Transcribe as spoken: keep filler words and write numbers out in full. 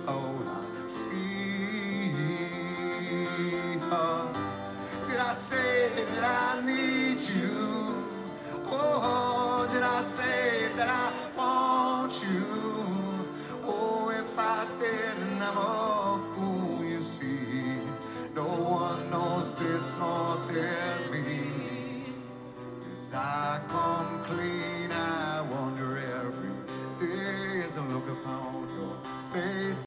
all I see. Uh, did I say that I need you? Oh, did I say that I want you? Oh, if I did, then I'm a fool, you see. No one knows this more than me. As I come clean, I wonder every day as I look upon your face.